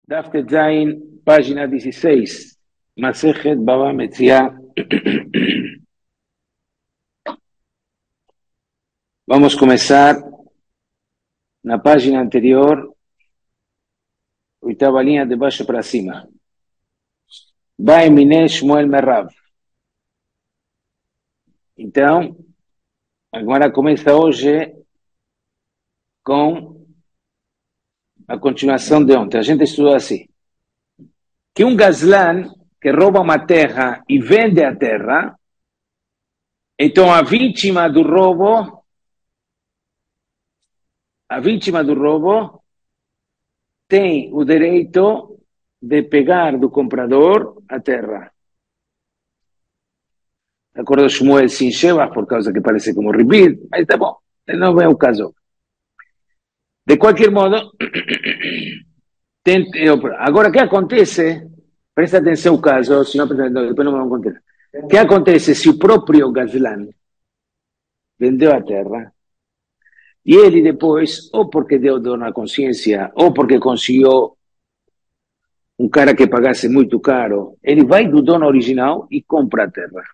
Daf Zain, página 16. Masejet Baba Metzia. Vamos a comenzar na página anterior, oitava linha de baixo para cima. Vai Mine Shmuel Merav. Então, agora começa hoje com a continuação de ontem. A gente estudou assim, que um gazlan que rouba uma terra e vende a terra, então a vítima do roubo tem o direito de pegar do comprador a terra. De acordo com Shmuel sem Sheva, por causa que parece como ribir, mas tá bom, não é o caso. De qualquer modo, agora o que acontece, presta atenção ao caso, senão depois não vamos contar. O que acontece se o próprio gazlan vendeu a terra e ele depois, ou porque deu dor na consciência, ou porque conseguiu um cara que pagasse muito caro, ele vai do dono original e compra a terra.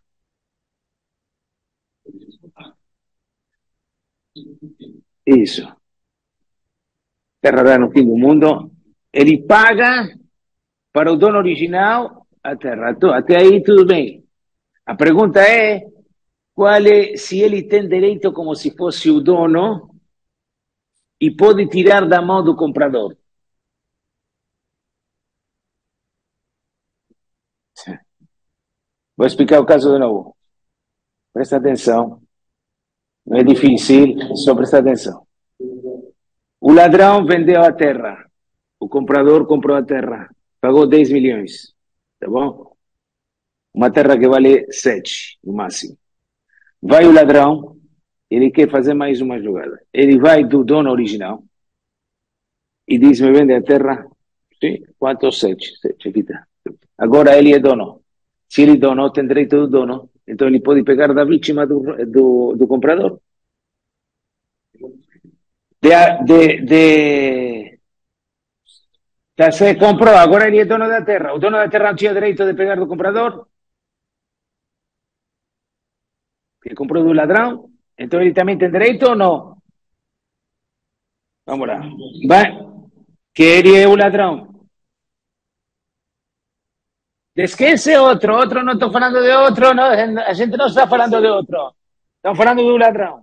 Isso. Terra dá no fim do mundo. Ele paga para o dono original a terra. Até aí tudo bem. A pergunta é, se ele tem direito como se fosse o dono e pode tirar da mão do comprador. Vou explicar o caso de novo. Presta atenção. Não é difícil, só presta atenção. O ladrão vendeu a terra. O comprador comprou a terra. Pagou 10 milhões. Tá bom? Uma terra que vale 7, no máximo. Vai o ladrão, ele quer fazer mais uma jogada. Ele vai do dono original e diz, me vende a terra? Sim, quanto? 7. 7, aqui está. Agora ele é dono. Se ele é dono, tem direito do dono. Então ele pode pegar da vítima do comprador. Se comprou, agora ele é dono da terra. O dono da terra não tinha direito de pegar do comprador? Que comprou do ladrão? Então ele também tem direito ou não? Vamos lá. Vai. Que ele é o ladrão. Esquece outro não estou falando de outro, não, a gente não está falando de outro. Estamos falando do ladrão.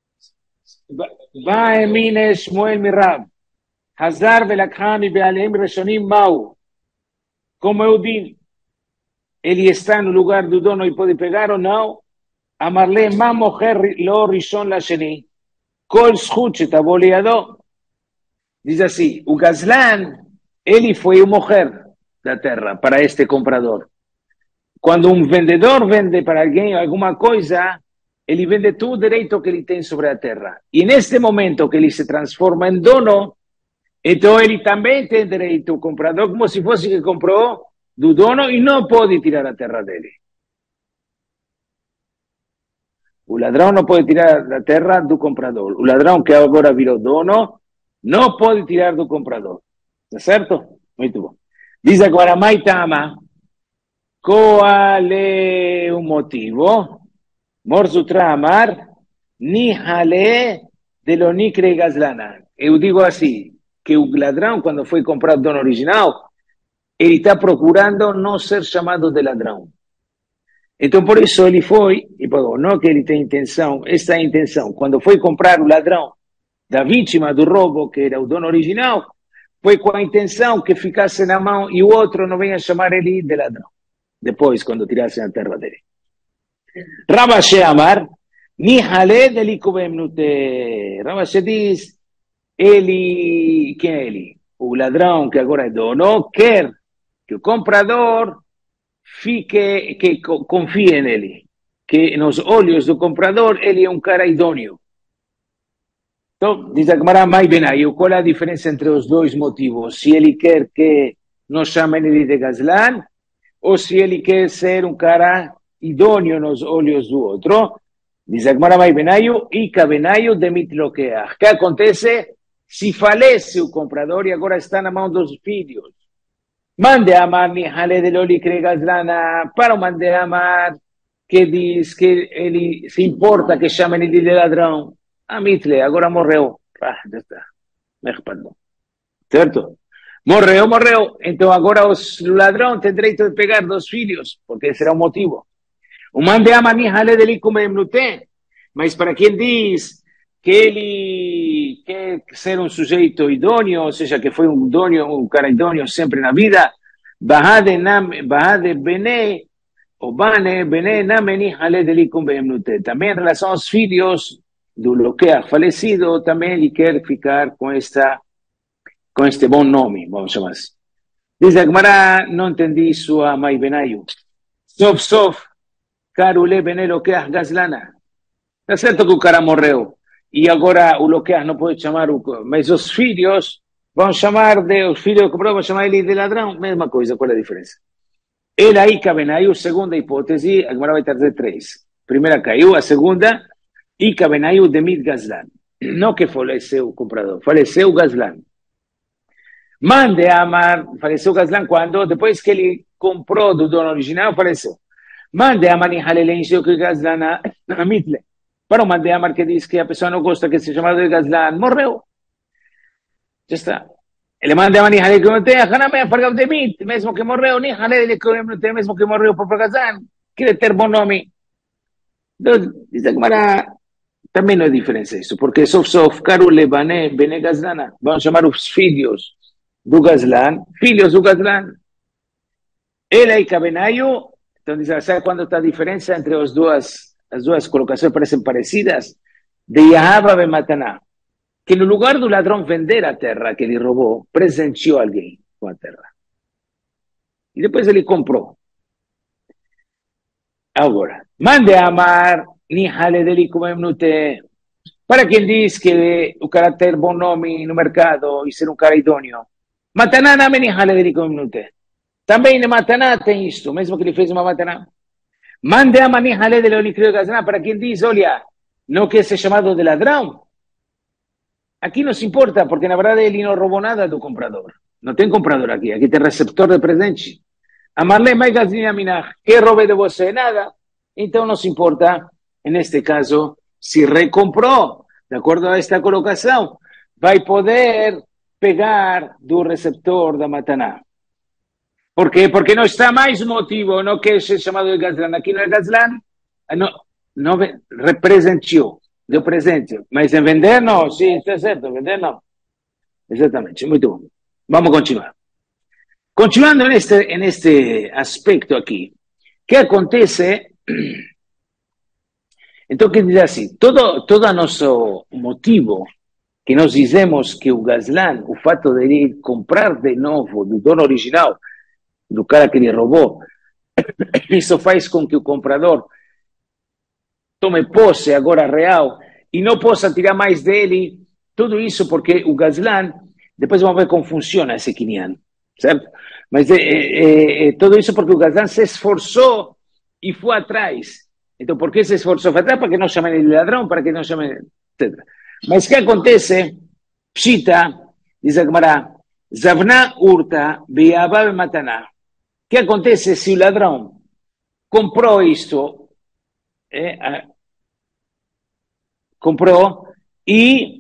Vai Mine Shmuel Merav. Hazar velakhan be'aleim reshonim mau. Como eu digo, ele está no lugar do dono e pode pegar ou não? Amarle ma mocher lo rishon la sheni. Kol zchut shetavo liado. Diz assim, o gazlan, ele foi o mocher da terra para este comprador. Quando um vendedor vende para alguém alguma coisa, ele vende todo o direito que ele tem sobre a terra. E neste momento que ele se transforma em dono, então ele também tem direito, o comprador, como se fosse que comprou do dono e não pode tirar a terra dele. O ladrão não pode tirar a terra do comprador. O ladrão que agora virou dono não pode tirar do comprador. Está certo? Muito bom. Diz agora, Maitama, qual é o motivo? Morzutra Amar, Nihale de lo Nikre Gazlana. Eu digo assim, que o ladrão, quando foi comprar o dono original, ele está procurando não ser chamado de ladrão. Então, por isso ele foi, e pagou. Não que ele tem intenção, essa é a intenção. Quando foi comprar o ladrão da vítima do roubo, que era o dono original, foi com a intenção que ficasse na mão e o outro não venha chamar ele de ladrão. Depois, quando tirassem a terra dele. Rabashe Amar, Nihale delikubemnute. Rabashe diz, quem é ele? O ladrão que agora é dono, quer que o comprador que confie nele. Que nos olhos do comprador ele é um cara idôneo. Então, diz a Gemara, mais bem aí, qual é a diferença entre os dois motivos? Se ele quer que nos chamem ele de gazlan, ou se ele quer ser um cara idôneo nos olhos do outro. Diz a Gemara, mais bem aí, e cabenaio de mitloquear. O que acontece? Se falece o comprador e agora está na mão dos filhos, Mande amar ni jale de Loli Gazlana para mande amar que diz que ele se importa que chamem ele de ladrão. Amitle, agora morreu. Ah, já está. Me respaldou. Certo? Morreu. Então agora os ladrão tem direito de pegar 2 filhos, porque esse será o motivo. O mande amar ni jale de Licumem não tem. Mas para quem diz que ele quer ser um sujeito idôneo, ou seja, que foi um cara idôneo sempre na vida, Bahade Bene, ou Bane, Bene, Nameni, Hale Delicum Bemnute. Também em relação aos filhos do Loquear falecido, também ele quer ficar com este bom nome, vamos chamar assim. Diz a Gemara, não entendi sua mãe Benayu. Sof, Carule Bene Loquear Gazlana. Está certo que o cara morreu. E agora o Loquear não pode chamar mas os filhos vão chamar os filhos do comprador vão chamar ele de ladrão, mesma coisa, qual é a diferença? Ele aí cabe aí, segunda hipótese, a Gemara vai trazer 3. Primeira caiu, a segunda, e cabe aí o Demid Gazlan. Não que faleceu o comprador, faleceu o Gazlan. Mande a amar, faleceu o Gazlan quando? Depois que ele comprou do dono original, faleceu. Mande a amar em Halelein, que Gazlan a Mitle. Para o Mande a amar que diz que a pessoa não gosta que seja chamado de Gazlan, morreu. Já está. Ele manda a Nihale que não tem, a Haname a pagar o demit, mesmo que morreu, Nihale que não tem, mesmo que morreu por Gazlan, quer ter bom nome. Então, diz a Gemara, também não é diferença isso, porque sof, Karule, Bene Gazlana, vão chamar os filhos do Gazlan, Ele aí Cabenaio, então diz, sabe quando está a diferença entre as duas colocações parecem parecidas? De Yahava e Mataná. Que no lugar do ladrão vender a terra que ele roubou, presenteou alguém com a terra. E depois ele comprou. Agora, mande amar, ni jale dele como minute. Para quem diz que o cara ter bom nome no mercado e ser um cara idôneo. Mataná não ni jale dele como minute. Também no Mataná tem isto, mesmo que ele fez uma Mataná. Mande amar, ni jale dele onicrio gazná. Para quem diz, olha, não quer ser chamado de ladrão. Aqui não se importa, porque na verdade ele não roubou nada do comprador. Não tem comprador aqui tem receptor de presente. Amarle mais gazinha minah, que roube de você? Nada. Então não se importa, neste caso, se recomprou, de acordo a esta colocação, vai poder pegar do receptor da Mataná. Por quê? Porque não está mais motivo, não quer ser chamado de Gazlan. Aqui no é Gazlan, não representou. Deu presente, mas em vender não, sim, está certo, vender não. Exatamente, muito bom. Vamos continuar. Continuando neste aspecto aqui, que acontece, então quer dizer assim, todo nosso motivo que nós dizemos que o Gazlan, o fato de ele comprar de novo do dono original, do cara que ele roubou, isso faz com que o comprador tome posse agora real e não possa tirar mais dele, tudo isso porque o Gazlan, depois vamos ver como funciona esse Kinyan, certo? Mas tudo isso porque o Gazlan se esforçou e foi atrás. Então, por que se esforçou? Foi atrás para que não chamem ele de ladrão, para que não chamem, etc. Mas o que acontece? Pshita, diz a Gemara, Zavna urta biabab mataná. O que acontece se o ladrão comprou isto, comprou e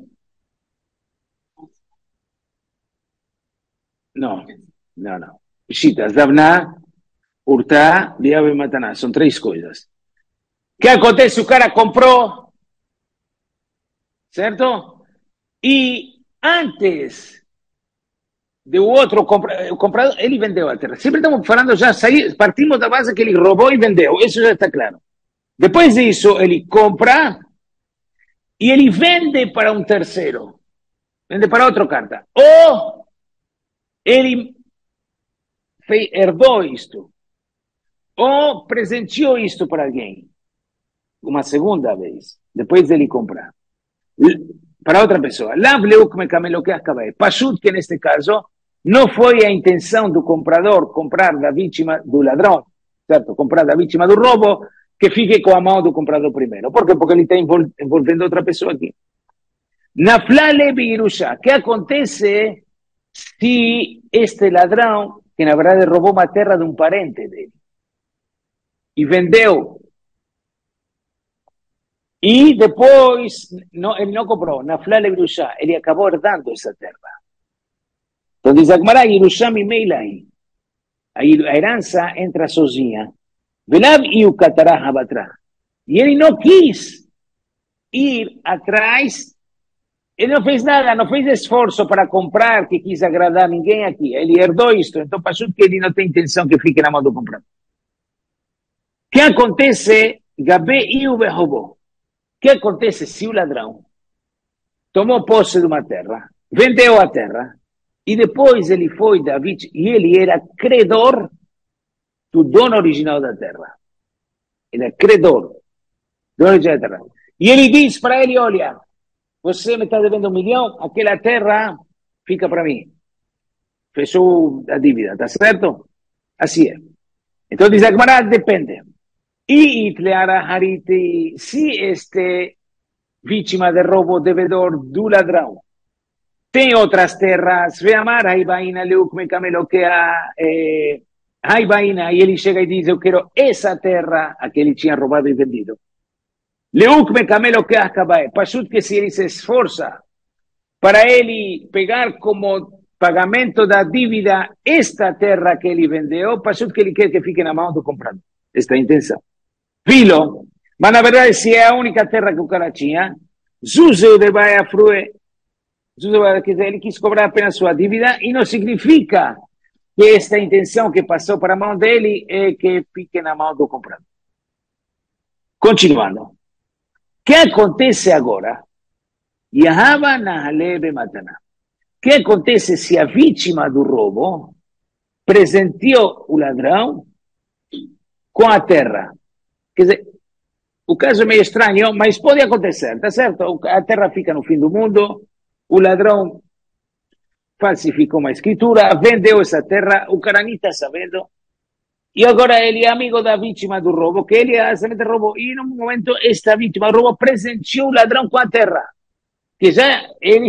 não. Pshita, Zavna, Urta, Biab e Mataná. São 3 coisas. O que acontece? O cara comprou, certo? E antes do outro comprador, ele vendeu a terra. Sempre estamos falando já, partimos da base que ele roubou e vendeu. Isso já está claro. Depois disso, ele compra e ele vende para um terceiro. Vende para outro carta. Ou ele herdou isto. Ou presenteou isto para alguém. Uma segunda vez. Depois dele comprar. Para outra pessoa. Pashut, que neste caso, não foi a intenção do comprador comprar da vítima do ladrão, certo? Comprar da vítima do roubo, que fique com a mão do comprador primeiro. Por quê? Porque ele está envolvendo outra pessoa aqui. Naflale Birusha. O que acontece se este ladrão que na verdade roubou uma terra de um parente dele e vendeu. E depois, ele não comprou, na Flala Yerushá, ele acabou herdando essa terra. Então diz a Gemara, Yerushá Mimeilai. A herança entra sozinha. Velav e o Catará Rabatrá. E ele não quis ir atrás, ele não fez nada, não fez esforço para comprar, que quis agradar ninguém aqui. Ele herdou isto, então passou que ele não tem intenção que fique na mão do comprador. O que acontece? Gabé e o Behobó. O que acontece se o ladrão tomou posse de uma terra, vendeu a terra, e depois ele foi David, e ele era credor do dono original da terra. Ele é credor do dono original da terra. E ele diz para ele, olha, você me está devendo 1 milhão, aquela terra fica para mim. Fechou a dívida, tá certo? Assim é. Então diz a Gemara, depende. E Itleara Hariti, se este vítima de roubo, devedor do ladrão, tem outras terras, Veamar, Haibaina, Leukme, Cameloquea, Haibaina, e ele chega e diz, eu quero essa terra a que ele tinha roubado e vendido. Leukme, Cameloquea, Cabae, Pashut que se ele se esforça para ele pegar como pagamento da dívida esta terra que ele vendeu, Pashut que ele quer que fique na mão do comprador. Esta é a intenção. Vilo, mas na verdade se é a única terra que o cara tinha, Zuzeu de Baia Frue, ele quis cobrar apenas sua dívida e não significa que esta intenção que passou para a mão dele é que fique na mão do comprador. Continuando. O que acontece agora? Yahava Nahalebe Matana. O que acontece se a vítima do roubo presenteou o ladrão com a terra? Quer dizer, o caso é meio estranho, mas pode acontecer, tá certo? A terra fica no fim do mundo, o ladrão falsificou uma escritura, vendeu essa terra, o cara nem está sabendo, e agora ele é amigo da vítima do roubo, que ele realmente roubou, e no momento esta vítima do roubo presenteou o ladrão com a terra, que já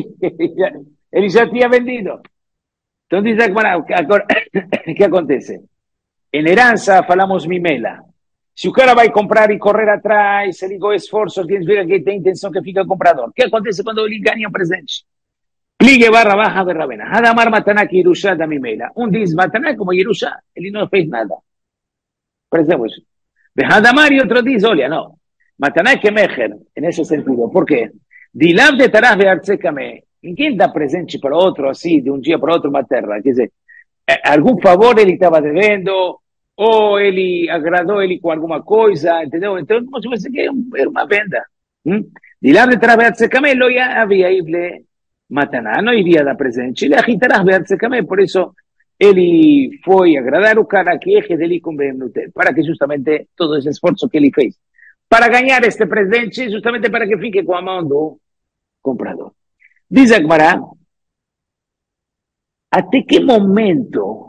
ele já tinha vendido. Então diz agora, o que acontece? Em herança falamos mimela. Se o cara vai comprar e correr atrás, ele com esforço, significa que tem intenção que fica comprador. O que acontece quando ele ganha um presente? Pligue barra baja berravena. Hadamar mataná que Yerushá da mimela. Um diz mataná como Yerushá, ele não fez nada. Por exemplo, Hadamar e outro diz, olha, não. Mataná que mecher, nesse sentido. Por quê? Dilav de taraf de artzekame. Ninguém dá presente para outro assim, de um dia para outro, uma terra. Quer dizer, algum favor ele estava devendo, ou ele agradou ele com alguma coisa, entendeu? Então, como se fosse que era uma venda. De lá de trás de camelo já havia ible mataná, não iria dar presente. Ele agitará de camelo, por isso ele foi agradar o cara que é dele com BMNT, para que justamente todo esse esforço que ele fez para ganhar este presente, justamente para que fique com a mão do comprador. Diz a Gemara, até que momento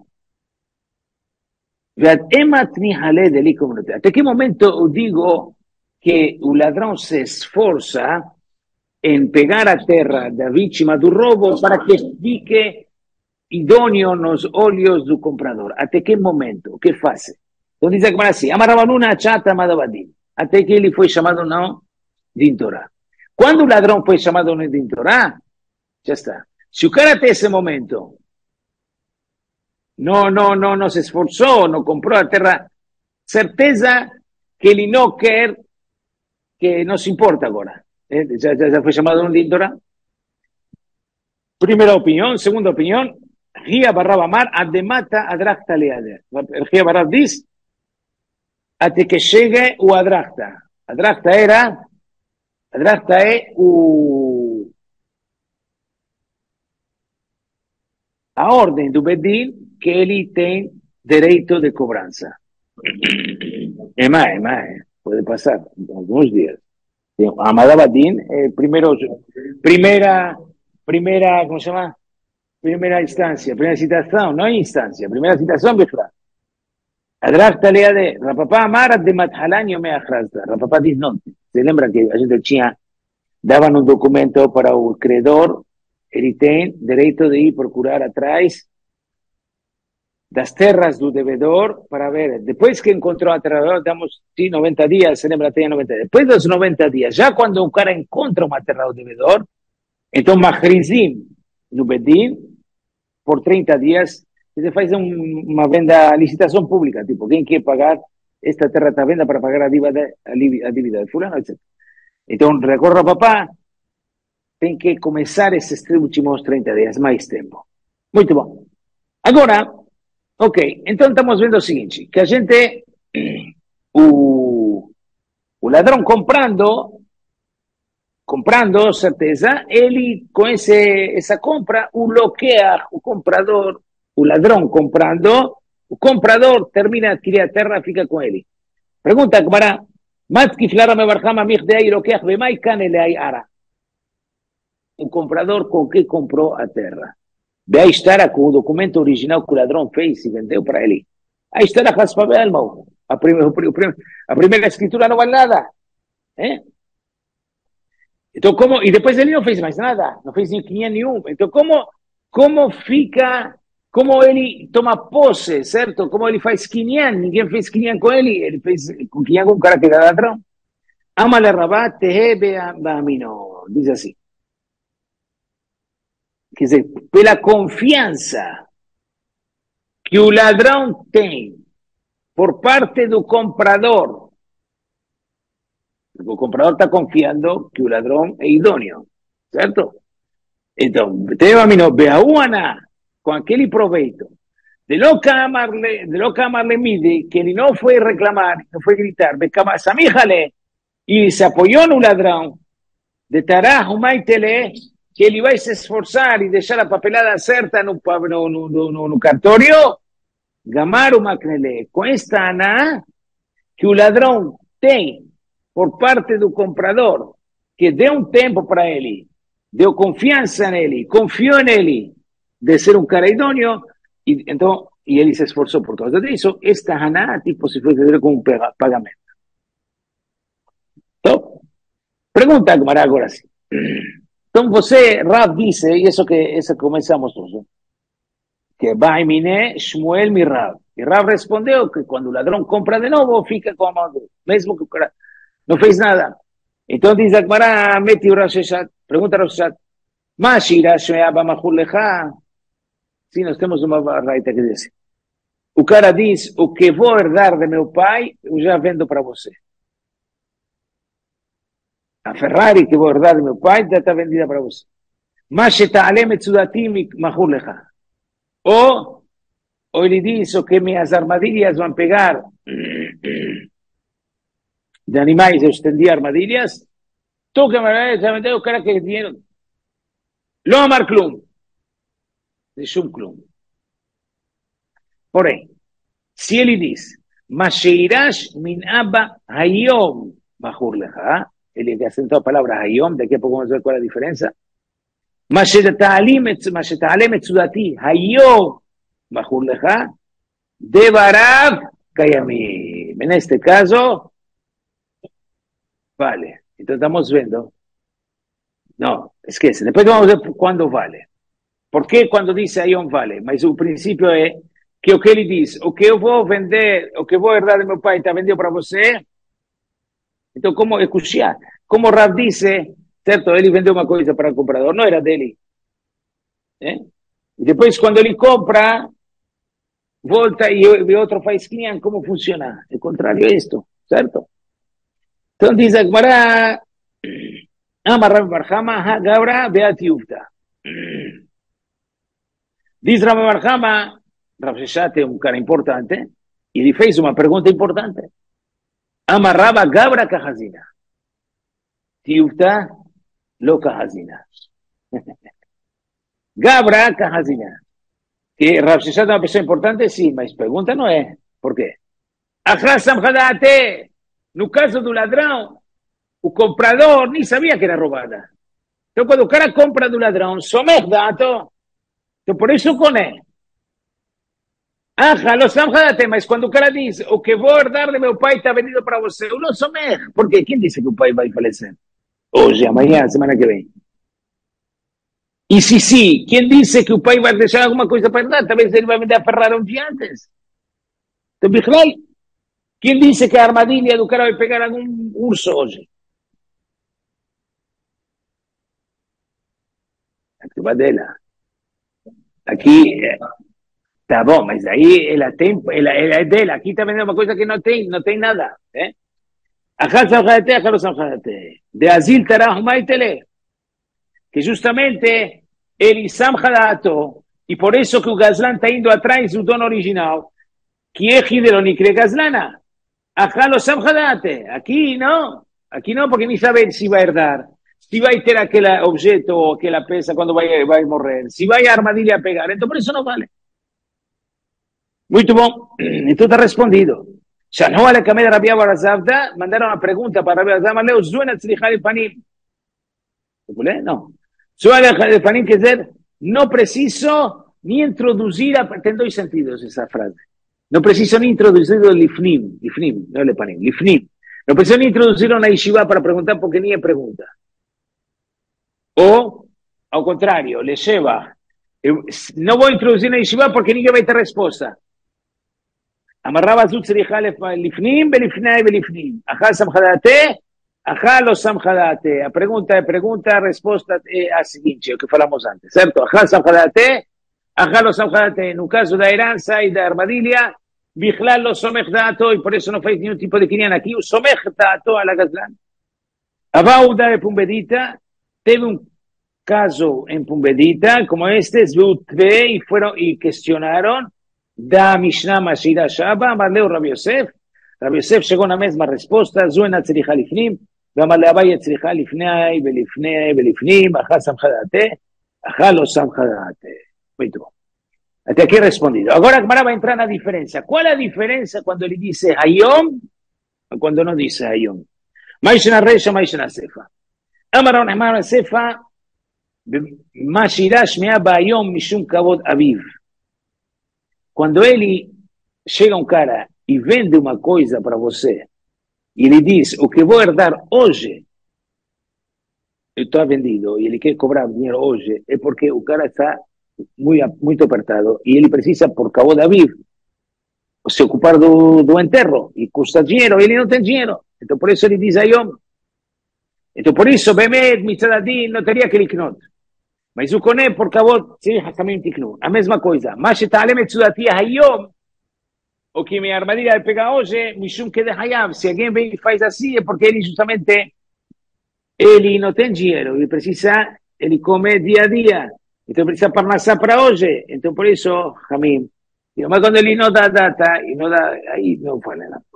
até que momento eu digo que o ladrão se esforça em pegar a terra da vítima do roubo para que fique idôneo nos olhos do comprador? Até que momento? O que faz? Então diz agora assim, Amarabanuna chata madavadim, até que ele foi chamado não de Torá. Quando o ladrão foi chamado não de Torá, já está. Se o cara até esse momento não se esforçou, não comprou a terra, certeza que ele não quer, que não se importa agora. Já foi chamado de Torá. Primeira opinião. Segunda opinião, Ria Barraba Mar, Ademata Adrakta Leader. Ria Barraba diz, até que chegue o Adrakta. Adrakta é a ordem do Bedin que ele tem direito de cobrança. É mais, pode passar alguns dias. Amadabadin, primeira, como se chama? Primeira instância, primeira citação, não instância, primeira citação, Bifra. Adrakta leade, Rapapá amara de mathalanio me achrasta. Rapapá diz, não, se lembra que a gente dava um documento para o credor, ele tem direito de ir procurar atrás das terras do devedor para ver, depois que encontrou a terra, damos 90 dias, se lembra, tem 90 dias. Depois dos 90 dias, já quando o cara encontra uma terra do devedor, então Mahrizim no Bedin, por 30 dias, você faz uma venda, licitação pública, tipo, quem quer pagar esta terra está venda para pagar a dívida de fulano, etc. Então, recorra papá, tem que começar esses últimos 30 dias, mais tempo. Muito bom. Agora, ok, então estamos vendo o seguinte, que a gente, o ladrão comprando, certeza, ele com essa compra, o bloqueia o comprador, o ladrão comprando, o comprador termina de adquirir a terra, fica com ele. Pergunta, Gemara, o comprador com que comprou a terra? Aí estará com o documento original que o ladrão fez e vendeu para ele. Aí estará com as irmão. A primeira escritura não vale nada. Então, como, e depois ele não fez mais nada, não fez nenhum. Então, como fica, como ele toma posse, certo? Como ele faz quinhão, ninguém fez quinhão com ele fez com quinhão com um cara que era ladrão. Amale Rabat, tehebe bamino, diz assim. Quer dizer, pela confiança que o ladrão tem por parte do comprador, o comprador está confiando que o ladrão é idôneo, certo? Então, com aquele proveito, de lo que amarle mide, que ele não foi reclamar, não foi gritar, e se apoiou no ladrão, de tará, humaitele, que ele vai se esforçar e deixar a papelada certa no cartório, Gamaru Maknele, com esta aná que o ladrão tem por parte do comprador, que deu um tempo para ele, deu confiança nele, confiou nele, de ser um cara idôneo, e ele se esforçou por causa disso, esta aná, tipo, se foi fazer com um pagamento. Então, pergunta Gemara agora sim. Então você, Rav disse, e isso que começamos todos, que Baimine Shmuel mi Rav. E Rav respondeu que quando o ladrão compra de novo, fica com a mão, mesmo que o cara não fez nada. Então diz a Gemara, mete o Rosh Hashanah, pergunta Rosh Hashanah, mas Irash Me'aba Machur Lecha? Sim, nós temos uma raita que diz, o cara diz, o que vou herdar de meu pai, eu já vendo para você. A Ferrari que vou herdar de meu pai já está vendida para você. Mas ou ele diz o que minhas armadilhas vão pegar de animais, eu estendi armadilhas, tu que me já vendeu o cara que dinheiro. Lo amar klum. De shum klum. Porém, se ele diz, Masheirash min abba hayom machur lecha, ele acentuou a palavra hayom, daqui a pouco vamos ver qual é a diferença. Masheta'alem etzudati hayom machur lecha, devarav kayamim. Neste caso, vale. Então estamos vendo. Não, esquece. Depois vamos ver quando vale. Por que quando diz hayom vale? Mas o princípio é que o que ele diz, o que eu vou vender, o que eu vou herdar de meu pai está vendendo para você. Então, como escuchar? Como Rav disse, certo? Ele vendeu uma coisa para o comprador, não era dele. E depois, quando ele compra, volta e o outro faz cliente, como funciona? É contrário a isto, certo? Então, diz a Gemara, Amar Rav bar Chama, Hagabra beat yufta. Diz Rav bar Chama, Rav Sheshat é um cara importante, e ele fez uma pergunta importante. Amarraba Gabra Kahazina. Tiufta lo Kahazina. Gabra Kahazina. Que Rav Sheshat é uma pessoa importante, sim, mas pergunta não é. Por quê? Achrasam Hadate. No caso do ladrão, o comprador nem sabia que era roubada. Então, quando o cara compra do ladrão, somer dato. Então, por isso coné. Mas quando o cara diz, o que vou herdar de meu pai está vendido para você, eu não sou mer. Porque quem disse que o pai vai falecer? Hoje, amanhã, semana que vem. E se sim, quem disse que o pai vai deixar alguma coisa para herdar? Talvez ele vai vender a Ferrari um dia antes. Então, Bichlal, quem disse que a armadilha do cara vai pegar algum urso hoje? A culpa dela. Aqui, tá bom, mas aí ela é dela. Aqui também é uma coisa que não tem nada. Achal samchadate, achal samchadate. De azil tarah maitele. Que justamente ele samchadato, e por isso que o Gazlan está indo atrás do dono original, que é Hideronikre Gazlana. Achal samchadate. Aqui não, porque nem sabe se vai herdar. Se vai ter aquele objeto ou aquela peça quando vai morrer. Se vai a armadilha pegar. Então por isso não vale. Muito bom. Então está respondido. Shanu ale kamed Rabbi Barazavda, mandaram uma pergunta para Rabbi Barazavda, leu Zuena tzricha panim. Não. Zuena panim quer dizer, não preciso nem introduzir, tem dois sentidos essa frase. Não preciso nem introduzir o lifnim, não é lepanim, lifnim. Não preciso nem introduzir uma yeshiva para perguntar porque ninguém pergunta. Ou, ao contrário, lesheva. Não vou introduzir na yeshiva porque ninguém vai ter resposta. Amarrava זו צריכה לפנים ולפנים. אכל סמכדate, אכל לא סמכדate. A pergunta, a resposta é a seguinte, o que falamos antes, certo? אכל סמכדate, אכל לא סמכדate. No caso da herança e da armadilha, בכלל לא סומך דעתו, e por isso não faz nenhum tipo de quinhão aqui, o סומך דעתו על הגזלן. Abauda de Pumbedita, teve caso em Pumbedita, como este, e questionaram, da Mishnah Mashira Shaba, Amarleu Rabbi Yosef chegou na mesma resposta, Zuena tzricha lifnim, Amarle Abaye tzricha lifnei, belifnim, achal samchadate, achal lo samchadate. Muito bom. Até aqui respondido. Agora a Gemara vai entrar na diferença. Qual é a diferença quando ele diz Hayom ou quando não diz Hayom? Mais na Reisha, mais na Sefa. Amaron na Sefa, Mashira Shmea Bayom Mishum Kavod Aviv. Quando ele chega cara e vende uma coisa para você, e ele diz, o que vou herdar hoje, eu estou vendido, e ele quer cobrar dinheiro hoje, é porque o cara está muito apertado, e ele precisa, por cabo da vida, se ocupar do enterro, e custa dinheiro, e ele não tem dinheiro. Então, por isso ele diz Ayom. Então, por isso, Bemed, Mitzadadin, não teria que liknot. Mas o Koné, por cabo, sim, Hakamim Tiknu. A mesma coisa. Mas se talem Mitzudati Hayom, o que minha armadilha vai pegar hoje, Mishum que de Hayam. Se alguém vem e faz assim, é porque ele justamente, ele não tem dinheiro, ele come dia a dia. Então precisa parnassar para hoje. Então por isso, Hamim. Mas quando ele não dá data, e não dá, aí não fala nada.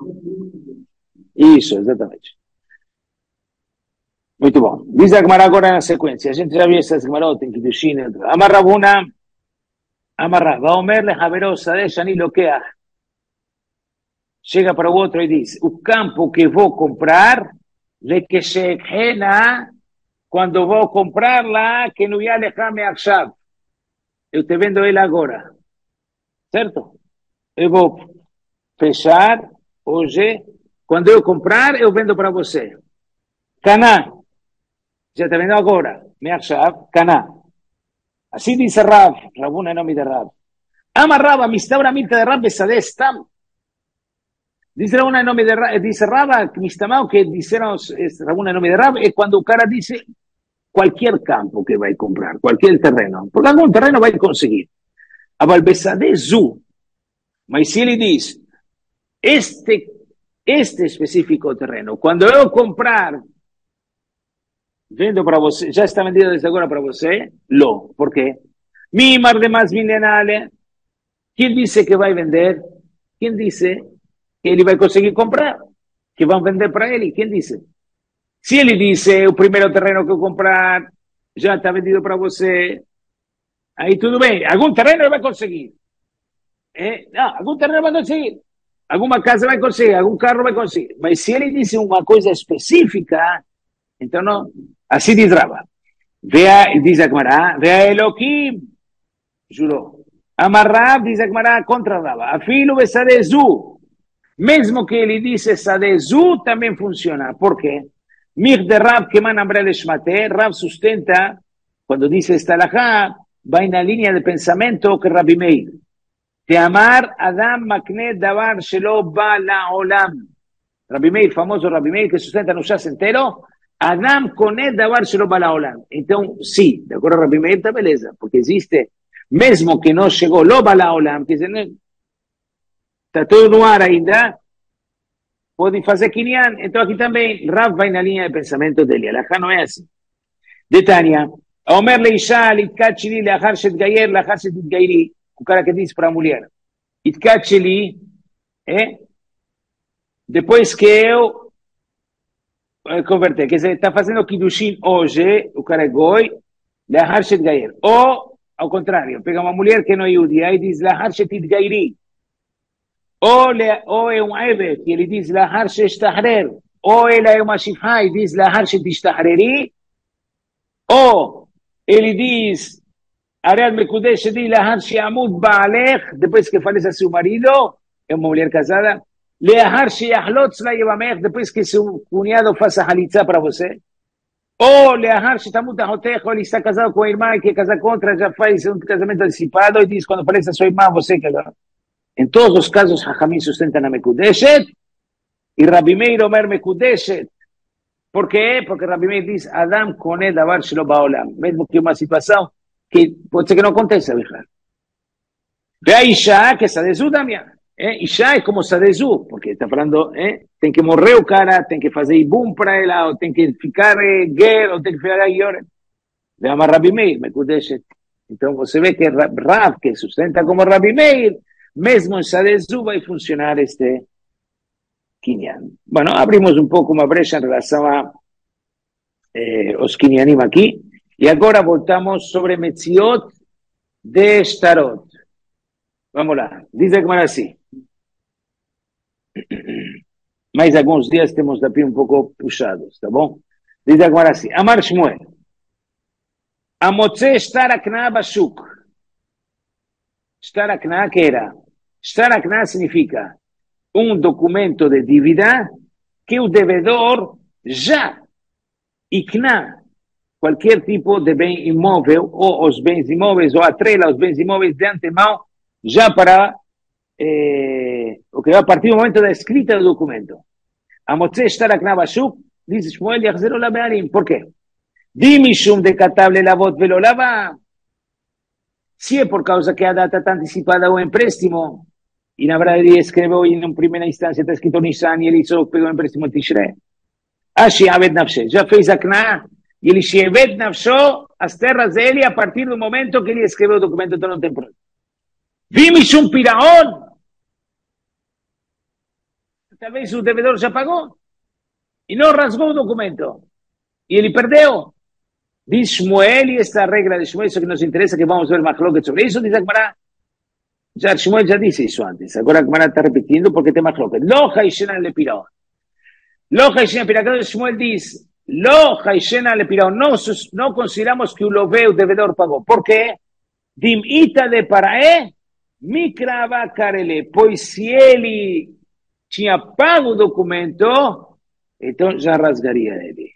Isso, exatamente. Muito bom. Diz a Gemara agora na sequência. A gente já viu essas Gemarot em Kiddushin. Amar Rabuna, Amar Rav, Vaomer lechaveró sadeh shani lokeach. Chega para o outro e diz, o campo que vou comprar, lekeshechena, quando vou comprar lá, que não ia lejar-me achar. Eu te vendo ele agora. Certo? Eu vou fechar hoje. Quando eu comprar, eu vendo para você. Caná. Já te vendo agora. Me achar. Caná. Assim diz Rav. Rabuna é nome de Rav. Ama Rav, mistabra milta de Rav besadestam. Diz Rabuna é nome de Rav. Diz Rav, mistamao, que disseram Rabuna é nome de Rav, é quando o cara diz qualquer campo que vai comprar, qualquer terreno. Porque algum terreno vai conseguir. Aval besadezu. Mas se ele diz, este específico terreno, quando eu comprar, vendo para você, já está vendido desde agora para você, por quê? Mimar de mais milenale, quem disse que vai vender? Quem disse que ele vai conseguir comprar? Que vão vender para ele? Quem disse? Se ele disse, o primeiro terreno que eu comprar, já está vendido para você, aí tudo bem, algum terreno ele vai conseguir. Não, algum terreno vai conseguir. Alguma casa vai conseguir, algum carro vai conseguir. Mas se ele disse uma coisa específica, então não. Assim diz Rava. Diz a Gemara, vea Elohim, jurou. Amarrav, diz a Gemara, contra Rava. Afilo besadezu. Mesmo que ele disse sadezu, também funciona. Por quê? Mir de Rav que man ambrele shmate, Rav sustenta cuando dice esta alajá, va en la línea de pensamiento que Rabbi Meir. Te amar Adam Makne Davar Shelo Ba La Olam. Rabbi Meir, famoso Rabbi Meir, que sustenta no Shas entero, Adam Konet Davar Shelo Ba La Olam. Entonces, sí, de acuerdo a Rabbi Meir, está beleza, porque existe, mesmo que no llegó Lo Ba La Olam, que está todo no ar ainda, pode fazer Kinyan. Então aqui também, Rav vai na linha de pensamento dele. Alajá não é assim. De Tânia, Omer Leisha, Litkachili, Leachar Shetgayer, Leachar Shetgairi, o cara que diz para a mulher, Itkachili, depois que eu converter, quer dizer, está fazendo Kiddushin hoje, o cara é goi, Leachar Shetgayer. Ou, ao contrário, pega uma mulher que não é judia e diz, Leachar Shetgairi. או הוא עבד, כי ele diz לאחר שהשתחרר, או אלא הוא שפחה, ele diz לאחר שתשתחררי, או ele diz, Ariad Mekudeshet diz לאחר שיעמוד בעלך, depois que faleça seu marido, é uma mulher casada, לאחר שיחלוץ לה יבמך, depois que seu cunhado faça halitza para você, ou לאחר שתמות אחותך, ou ele está casado com a irmã que casa contra, já faz um casamento antecipado, e diz, quando faleça sua irmã, você casará. En todos los casos, Jajamín sustentan a Mekudeshet y Rabbi Meir Omer Mekudeshet. ¿Por qué? Porque Rabbi Meir dice, Adam Konet Davar Shelo Baolam. Mesmo que una situación que puede ser que no aconteça, ¿verdad? Ve a Isha, que Sadezu también. Isha es como Sadezu, porque está hablando, tem que morrer o cara, tem que fazer ibum para ela, ou tem que ficar guer, ou tem que ficar guer. Le llama Rabbi Meir Mekudeshet. Entonces, você ve que Rav, que sustenta como Rabbi Meir, mesmo en Sadezu vai funcionar este Kinyan. Bueno, abrimos un poco una brecha en relación a os Kinyanim aquí, y ahora voltamos sobre Metziot de Shtarot. Vamos lá, diz a Gemara assim. Mais alguns dias temos daqui um pouco puxados, tá bom? Diz a Gemara assim. Amar Shmuel. Amotze Shtar Akna Bashuk. Shtar Akna, que era? Shtar Akna significa um documento de dívida que o devedor já Ikna, qualquer tipo de bem imóvel, ou os bens imóveis, ou atrela os bens imóveis de antemão, já para o que vai a partir do momento da escrita do documento. Amotze Shtar Akna Bashuk, diz Shmuel, Yachzeru la Be'arim. Por quê? Di mishum de katable lavot velo lava. Se é por causa que a data está antecipada o empréstimo, e na verdade ele escreveu e na primeira instância está escrito Nissan e ele só pegou o empréstimo de Tishrei. Shi'aved nafshe, já fez a Kna, e ele Shi'aved nafsho, as terras dele a partir do momento que ele escreveu o documento, então não tem problema. Vimos piraón, talvez o devedor já pagou, e não rasgou o documento, e ele perdeu. Diz Shmuel, e esta regra de Shmuel, isso que nos interessa, que vamos ver Machloket sobre isso, diz a Gemara. Já Shmuel já disse isso antes, agora a Gemara está repetindo porque tem Machloket. Lo haishena lepirón. Lo haishena lepirón, Shmuel diz, lo haishena lepirón, não consideramos que o lové, o devedor, pagou. Por quê? Dim ita de paraé, mikrava karele, pois se ele tinha pago o documento, então já rasgaria ele.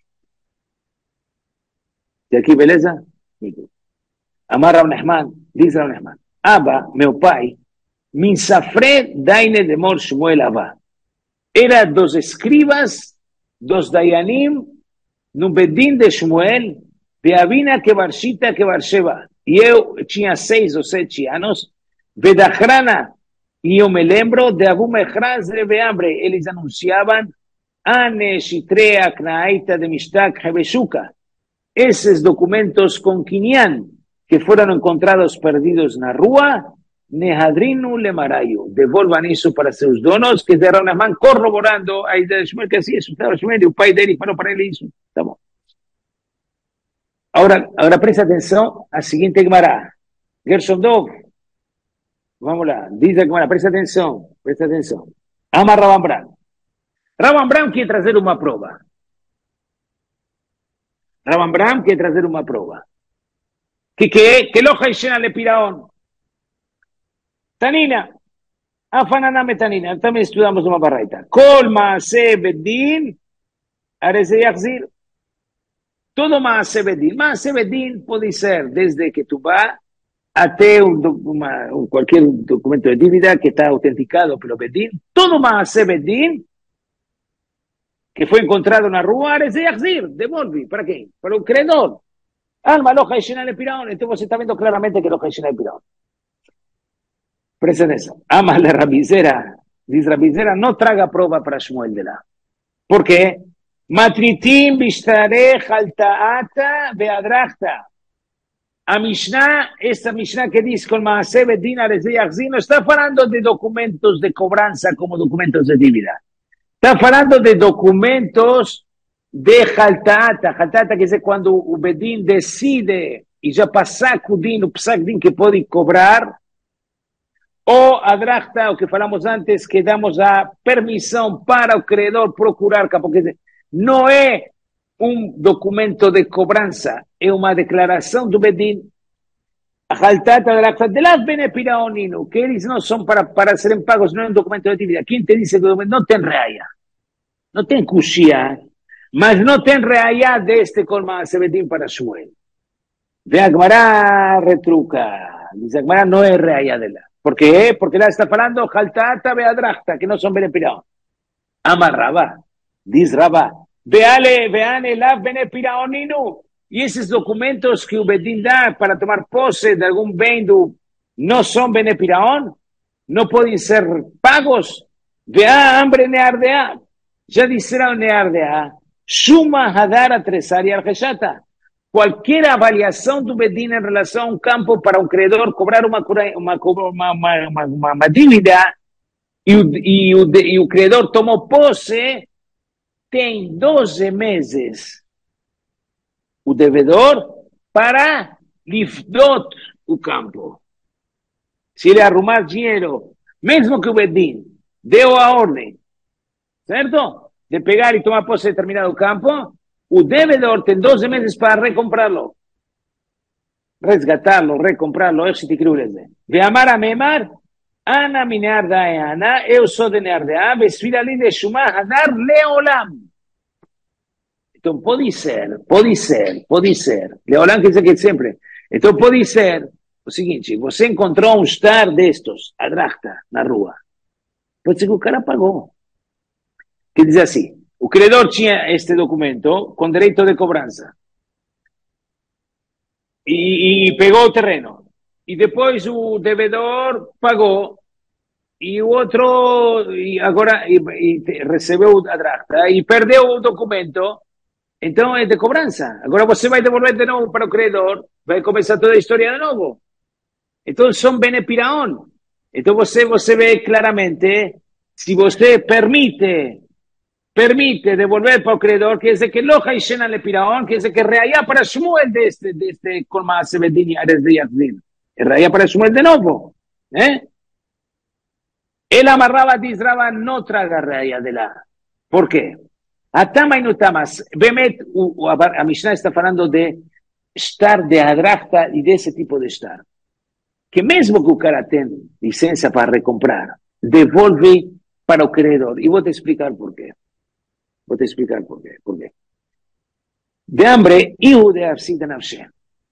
De aqui, beleza? Amar Rav Nehman, diz Rav Nehman, Abba, meu pai, min safre daine de mor Shmuel Abba. Era dos escribas, dos dayanim, no bedin de Shmuel, de Avina que Barshita que Barsheba. E eu tinha 6 ou 7 anos, Vedachrana, e eu me lembro de Abu Mechraz Rebeambre. Eles anunciavam, Ane Shitrea Knaita de Mishtak Hebeshuka. Esses documentos com Kinyan, que foram encontrados perdidos na rua, Nehadrinu Lemarayu, devolvam isso para seus donos, que deram na mão corroborando a ideia de Shmuel, que assim estava Shmuel, e o pai dele falou para ele isso. Tá bom. Agora presta atenção a seguinte Gemara. Gershon Dov, vamos lá, diz a Gemara, presta atenção. Ama Rav Amram. Rav Amram quer trazer uma prova. Rav Amram quer trazer uma prova. Que lo haishena le piraón. Tanina. Afananame Tanina. Também estudamos uma barraita. Kol maase bedin areze yachzir. todo Maaseh Bedin. Maaseh Bedin puede ser desde que tú vas hasta cualquier documento de dívida que está autenticado pelo Bedin. Todo Maaseh Bedin que fue encontrado en la rúa es de Yachzir, devolve. ¿Para qué? Para un credor. Alma, loja y llena de pirón. Entonces se está viendo claramente que loja y llena de pirón. Presta atención. Ama la rabizera. Dice rabizera, no traga prueba para Shmuel de la. ¿Por qué? Matritim bishtare jaltaata beadrachta. A Mishnah, esta Mishnah que dice con Maaseh Bedin de Yachzir, no está hablando de documentos de cobranza como documentos de dívida. Está hablando de documentos de Jaltaata. Jaltaata que es cuando o Bedin decide y ya pasa Kudin, o Psakdin que puede cobrar, o Adrachta, o que falamos antes, que damos a permisión para el credor procurar, porque no es un documento de cobranza, es una declaración do Bedin. Jaltata de las benepiraonino, que ellos no son para hacer pagos, no es un documento de actividad. ¿Quién te dice que no ten reaya? No ten cushia, mas no ten reaya de este colma Sebedín para Shmuel. De Agmará retruca, dice Agmará no es reaya de la. ¿Por qué? Porque la está hablando Jaltata beadrachta, que no son benepiraon. Amarraba, dice Rabá, veane la benepiraonino. Y esos documentos que Ubedín da para tomar pose de algún bendu no son benepiraón, no pueden ser pagos. Vea hambre neardea. Ya dijeron neardea. Suma hadara tresaria arjeshata. Cualquier avaliación de Ubedín en relación a un campo para un credor cobrar una dívida y el credor tomó pose, tiene 12 meses. O devedor para lifdot o campo. Si ele arrumar dinheiro, mesmo que o Bedin deu a ordem, certo? De pegar e tomar posse de determinado campo, o devedor tem 12 meses para recomprarlo. Resgatarlo, recomprarlo, eu se te quero dizer. De amar a memar, ana minar da ana, eu sou de neardea, vesfira ali de shumar, hadar leolam. Então, pode ser. Leolán quer dizer que sempre. Então, pode ser o seguinte, você encontrou um star destes, adrachta, na rua. Pode ser que o cara pagou. Quer dizer assim, o credor tinha este documento com direito de cobrança. E pegou o terreno. E depois o devedor pagou. E o outro, agora, recebeu a adrachta e perdeu o documento. Então é de cobrança. Agora você vai devolver de novo para o credor, vai começar toda a história de novo. Então são benepiraon. Então você vê claramente, se você permite devolver para o credor, quer dizer que loja e llena le piraon, quer dizer que reaya para Shmuel deste colma Sebedin y Ares de Yachzir. Reaya para Shmuel de novo. Él amarraba, disraba, no traga reaya de la. ¿Por qué? Atama y no tamas. Bemet, a Mishnah está hablando de estar de adrachta y de ese tipo de estar. Que mesmo que o cara tenga licencia para recomprar, devolve para el credor. Y voy a explicar por qué. ¿Por qué? De hambre, hijo de Afsida Nafshe.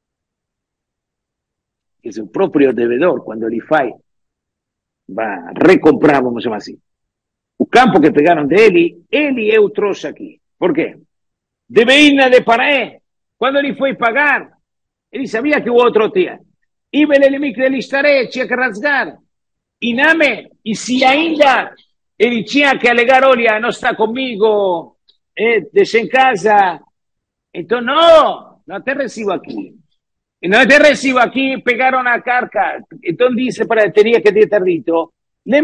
Es el propio devedor, cuando el IFAI va a recomprar, vamos a llamar así. O campo que pegaron de Eli eu trouxe aqui. Por quê? De Beina de Paraé, quando ele foi pagar, ele sabia que o outro tinha. E ele tinha que rasgar. E se ainda ele tinha que alegar, olha, não está comigo, deixa em casa, então não te recibo aqui. E não te recibo aqui, pegaram a carca. Então disse para ele, teria que ter dito,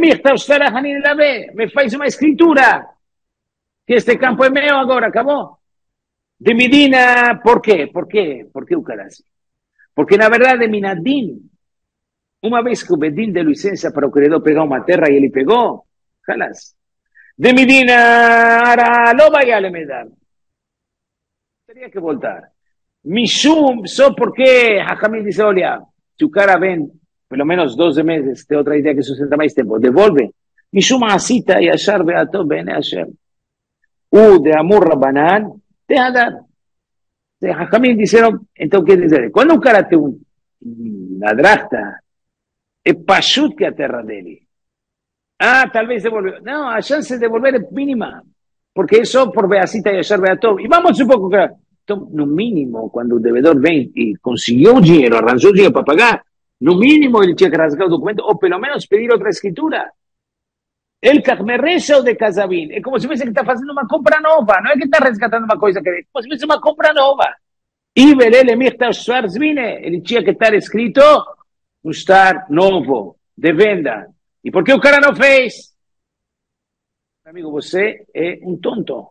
me faz uma escritura que este campo é meu agora, acabou. De Medina, ¿por quê? ¿Por qué o cara assim? Porque na verdade Minadin, uma vez que o Bedin deu licença para o credor pegar uma terra e ele pegou, jalas. De Medina, ara lo vai a lemedar. Teria que voltar. Mishum, só porque Jajamil dice, olha, se o cara vem pelo menos 12 meses, tem outra ideia que sustenta mais tempo, devolve. Mishum asita e achar beato bene Hashem. De Amur Rabanan, te hadar. Jajamín dijeron, entonces, ¿qué dice? Cuando un cara te una drafta, es pashut que aterra de él. Ah, tal vez devolvió. No, la chance de devolver es mínima. Porque eso por Beacita y ayer Beatov. Y vamos un poco, claro. No mínimo, cuando el devedor ven y consiguió un dinero, arranjó dinero para pagar, no mínimo él tiene que rasgar el documento, o por lo menos pedir otra escritura. El Cajmerreza o de Casabín. Es como si fuese que está haciendo una compra nova. No es que está rescatando una cosa que es como si fuese una compra nova. Y verele Mirta Schwarzvine, el tinha que estar escrito un star novo, de venda. E por que o cara não fez? Amigo, você é um tonto.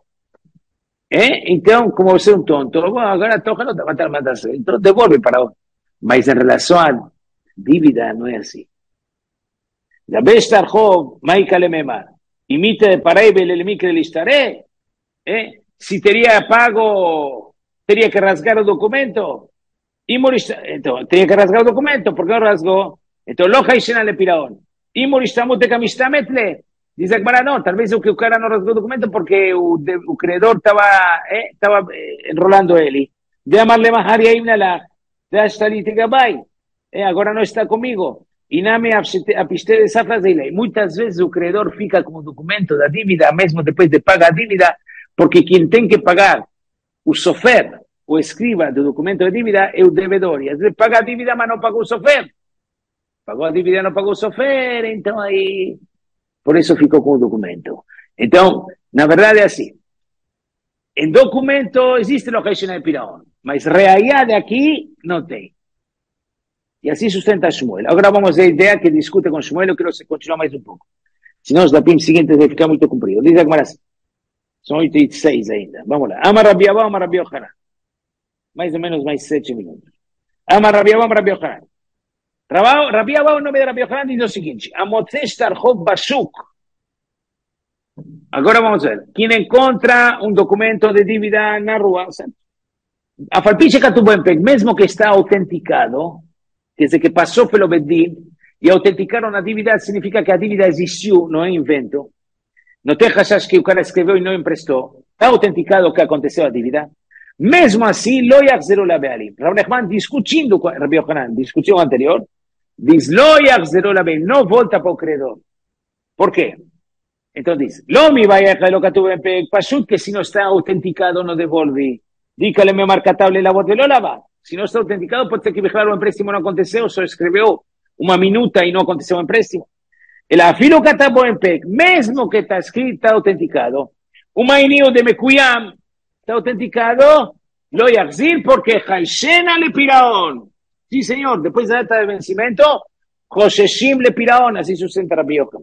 Então, como você é um tonto, agora toca não matar, então devolve para o. Mas em relação à dívida, não é assim. לגבי שטר חוב, מה יקלה ממר? אם היא תפרעי ולמקרה להשתרע, si tenía pago, tenía que rasgar el documento. Entonces, tenía que rasgar el documento, ¿por qué no rasgó? Entonces, lo jaishena le piraón. Y moristamut de camistametle. Dice Akbara, no, tal vez el cara no rasgó el documento porque el creador estaba enrolando él. De amarle bajar y la de hasta litigabay. Ahora no está conmigo. Y nada me apiste de esa frase. Muchas veces el creador fica como documento de dívida, mesmo después de pagar dívida, porque quien tiene que pagar o sofer o escriba do documento de dívida é o devedor. E às vezes paga a dívida, mas não pagou o sofer. Pagou a dívida, não pagou o sofer, então aí, por isso ficou com o documento. Então, na verdade é assim. Em documento existe o que de Piraón, mas realidade aqui não tem. E assim sustenta Shmuel. Agora vamos ver a ideia que discute com Shmuel, eu quero continuar mais um pouco. Senão os dapim seguintes vai ficar muito comprido. Diz a Gemara assim. São 8:06 ainda. Vamos lá. Amar Rabi Abba, Amar Rabi Yochanan. Mais ou menos mais 7 minutos. Amar Rabi Abba, Amar Rabi Yochanan. Rabi Abba, o nome de Rabi Yochanan, diz o seguinte. Amotze Shtarchov Bashuk. Agora vamos ver. Quem encontra um documento de dívida na rua, a falpiche Katubempek, mesmo que está autenticado, quer dizer que passou pelo Beddin, e autenticaram a dívida, significa que a dívida existiu, não é invento. Não tem rachas que o cara escreveu e não emprestou. Está autenticado o que aconteceu a dívida. Mesmo assim, lo yachzeru la be'alim. Rav Nachman discutindo com Rabi Yochanan, discussão anterior, diz, lo yachzeru la be'alim, não volta para o credor. Por quê? Então diz, lo mi vaya a lo que tuve en peg, pashut, que se não está autenticado, não devolve. Dícale me marcatable la voz de Lolava. Se não está autenticado, pode ser que o empréstimo não aconteceu, só escreveu uma minuta e não aconteceu o empréstimo. El afilo que está en PEC, mesmo que está escrito, está autenticado. Un mainío de Mekuyam está autenticado, lo yachzir porque Jaishena le piraón. Sí, señor, después de la data de vencimiento, Josheshim le piraón, así sustenta Rabbi Yochanan.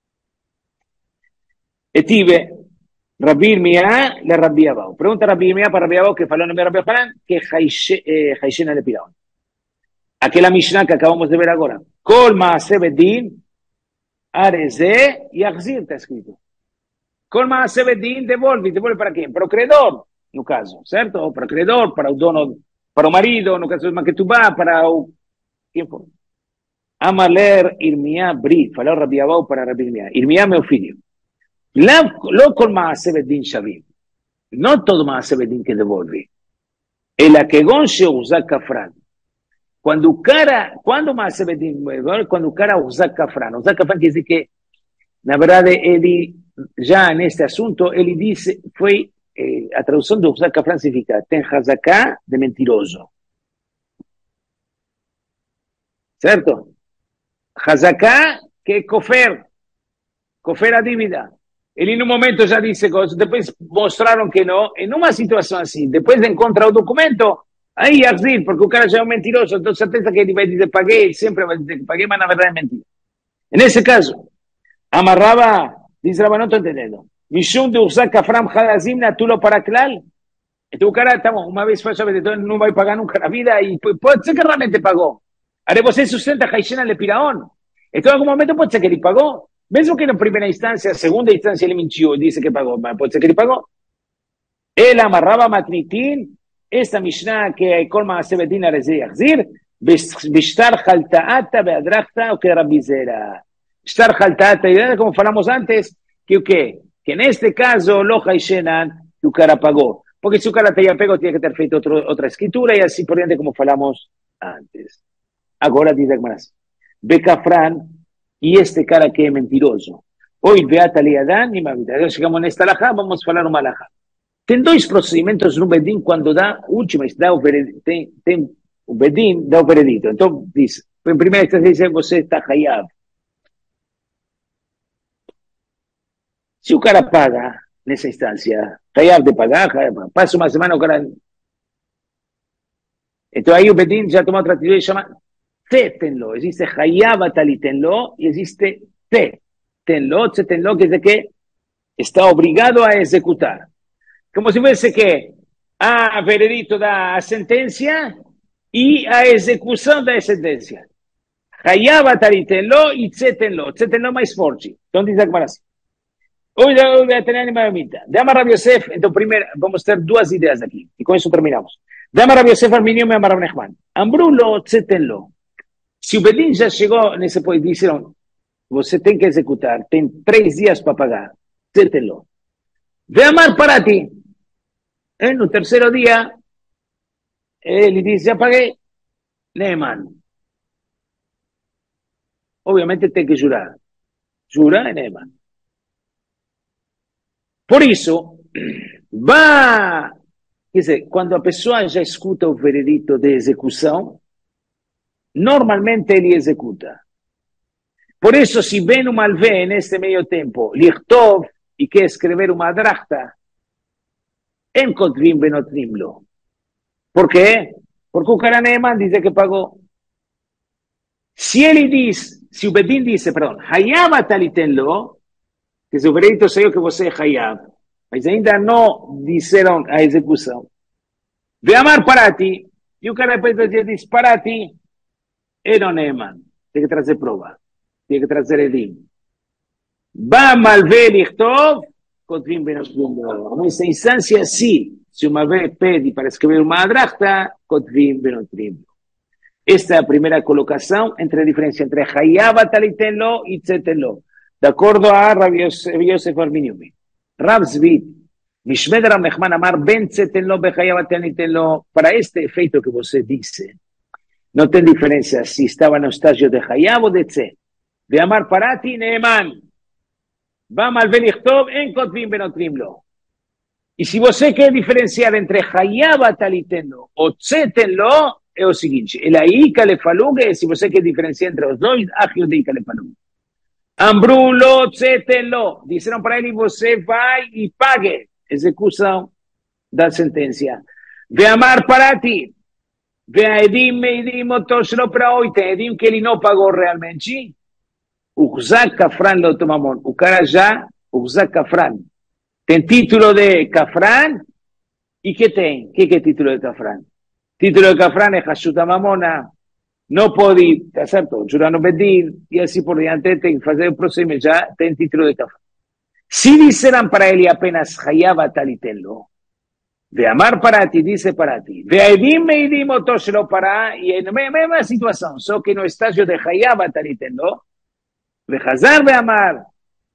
Etive, Rabbi Irmía le Rabbi Abba. Pregunta Rabbi Irmía para Rabbi Abba, que faló en Rabbi Yochanan, que Jaishena le piraón. Aquella Mishnah que acabamos de ver ahora. Kol Maaseh Bedin, Areze y Achzir está escrito. Con más Bedin devolve para quem? Para o credor, no caso, certo? Para o credor, para o dono, para o marido, no caso de Maquetubá, para o. Quem for? Amaler Irmía Bri, falou Rabi Abba para Rabi Irmía. Irmía, meu filho. Lo con más Bedin Shavim. Não todo más Bedin que devolve. El Akegon se usa Kafran. Quando o cara usa cafrán quer dizer que, na verdade, ele, já neste assunto, ele disse, a tradução do usar cafrán significa, tem hazaká de mentiroso. Certo? Hazaká, que é kofer a dívida. Ele, no momento, já disse coisas, depois mostraram que não, em uma situação assim, depois encontra o documento, aí Yachzir, porque o cara já é um mentiroso, então certeza que ele vai dizer paguei, sempre vai dizer que paguei, mas na verdade é mentira. Nesse caso, amarrava, diz Rabba, não estou entendendo. Mishum de usar kafram hadazim natulo para klal. Então o cara, tá bom, uma vez faz a vez, então não vai pagar nunca na vida, e pode ser que realmente pagou. Aí você sustenta Jaishena le piraón. Então em algum momento pode ser que ele pagou. Mesmo que na primeira instância, segunda instância ele mentiu, disse que pagou, mas pode ser que ele pagou. Ele amarrava matnitin. Esta Mishnah que hay colma hace Bedin Areze Yachzir, Bishtar Jaltaata Beadrachta o que Rabbi Zera. Bishtar Jaltaata, como falamos antes, que en este caso lo Jaishenan, que o cara pagó. Porque se o cara tenha pego, tinha que ter feito outra escritura e assim por diante, como falamos antes. Agora diz a Gemara, Becafran, e este cara que é mentiroso. Hoy Beata Liadan e Mavita. Agora chegamos nesta alajá, vamos falar uma alajá. Tem dois procedimentos no Bedin quando dá última, dá o veredito, tem o Bedin dá o veredito. Então diz, em primeira instância, você está hayab. Se o cara paga nessa instância, hayab de pagar, passa uma semana o cara... Então aí o Bedin já tomou outra atitude e chama Tetenlo. Existe hayab atalitenlo e existe Tenlo, Tetenlo, quer dizer que está obrigado a executar. Como se fuese que a veredito da sentencia y a ejecución de la sentencia. Hayaba taritenlo y tsetenlo más forte. Entonces dice así. Hoy voy a tener una mitad. De Amar Rabbi Yosef, entonces primero vamos a tener dos ideas aquí. Y con eso terminamos. De Amar Rabbi Yosef al Minio me Amar Rabbi Nachman. Ambrulo, tsetenlo. Si Ubedin ya llegó en ese punto, dijeron, você tem que executar, tem 3 días para pagar. Tsetenlo. De Amar para ti. En el tercer día, él dice, ya pagué, Neeman. Obviamente tem que jurar. Jura en Neeman. Por eso, va, quer dizer, quando a pessoa já escuta o veredito de execução, normalmente ele executa. Por isso, se vem um malvé neste meio tempo, lichtov, e quer escrever uma drachta, en Kotvim Benotrimlo. ¿Por qué? Porque o cara Neeman dice que pagó. Si ele diz, se o Bedin dice, perdão, Hayab atalitenlo, que se o veredito saiu que você é Hayab, mas ainda não disseram a execução. De Amar para ti, e o cara depois diz para ti, era Neeman. Tem que trazer prova. Tem que trazer Edim. Va malvé lichtov, Kotvim Benotrimlo. Nessa instância, sim. Se uma vez pede para escrever uma drachta, Kotvim Benotrimlo. Esta é a primeira colocação entre a diferença entre Hayab atalitenlo e Tzetenlo. De acordo a Rabbi Yosef Arminiumi. Rav Zvid, Mishmed Rav Nachman Amar ben Tzetenlo be Hayab atalitenlo. Para este efeito que você disse, não tem diferença se estava no estágio de Hayab ou de Tze. De Amar Parati Neeman. Vamos al Belichtov en Kotvim Benotrimlo. E se você quer diferenciar entre Hayab atalitenlo ou Tzetenlo, é o seguinte, ele aí Kalefaluga, se você quer diferenciar entre os dois, Achio de Kalefaluga. Ambrulo, Tzetenlo. Disseram para ele, você vai e pague. Execução da sentença. Ve Amar Parati. Ve a Edim, Edim, Otoshlo para 8. Edim que ele não pagou realmente. Uzak Kafran lo tomamon. O cara já, Uzak Kafran. Tem título de Kafran. E que tem? Que é título de Kafran? Título de Kafran é Hashuta Mamona. Não pode, tá certo? Jurar no Bedin. E assim por diante, tem que fazer o procedimento. Já tem título de Kafran. Se disseram para ele apenas Hayab atalitenlo, de Amar para ti, dice para ti. De Edim e Edim Otoshlo para. E é a mesma situação. Só que no estágio de Hayab atalitenlo, de Hazar de Amar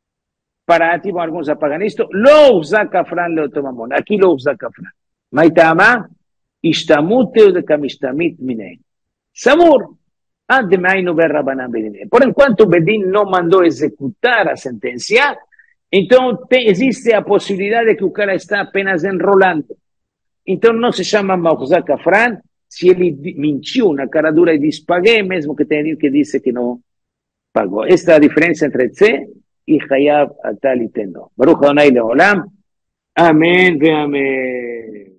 para ti, alguns apagan esto, lo usa Kafran lo tomamon. Aquí lo usa Kafran. Maitama, ishtamute de kamishtamit mine. Samur, ademainu berrabanan bedin. Por enquanto Bedin não mandou executar a sentencia, então existe a possibilidade de que o cara está apenas enrolando. Então não se chama Mauzá Kafran se ele mentiu na cara dura e diz paguei, mesmo que tenha que disse que não pagou. Esta é a diferença entre Tze e Hayab atalitenlo. Baruch Adonai leolam. Amém ve amém.